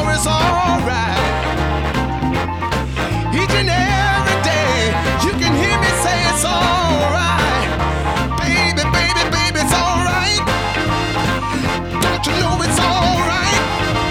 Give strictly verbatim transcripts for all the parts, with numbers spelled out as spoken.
it's alright. Each and every day, you can hear me say it's alright. Baby, baby, baby, it's alright. Don't you know it's alright?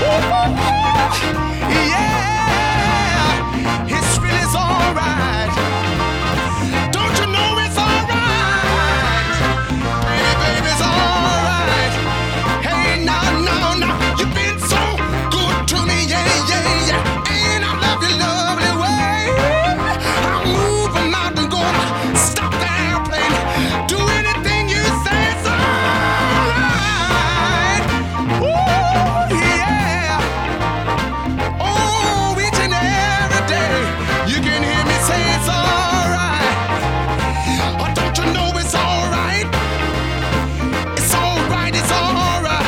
Yeah, it's really alright. Don't you know it's alright? Baby, baby, it's alright. Hey, now, now, now, you've been so good to me, yeah, yeah, yeah. And I love you lovely way. I'll move a mountain, go stop the airplane, do anything you say, it's alright. Ooh, yeah. Oh, each and every day, you can hear me say it's alright. Oh, don't you know it's alright? It's alright, it's alright.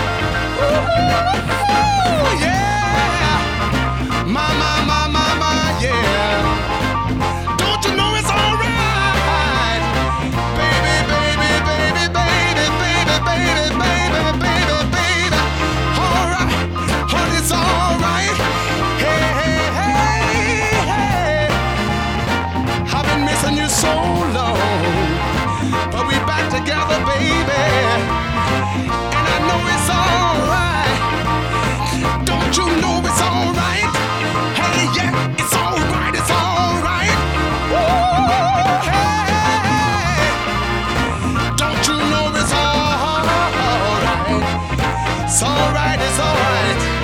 Ooh, yeah. My, my, my, my, my, yeah. Don't you know it's alright? Baby, baby, baby, baby, baby, baby, baby, baby, baby. Alright, oh, it's alright. Hey, hey, hey, hey. I've been missing you so long, but we back together, baby. And I know it's alright. Don't you know it's alright? Hey, yeah, it's alright, it's alright. Ooh, hey, don't you know it's alright? It's alright, it's alright.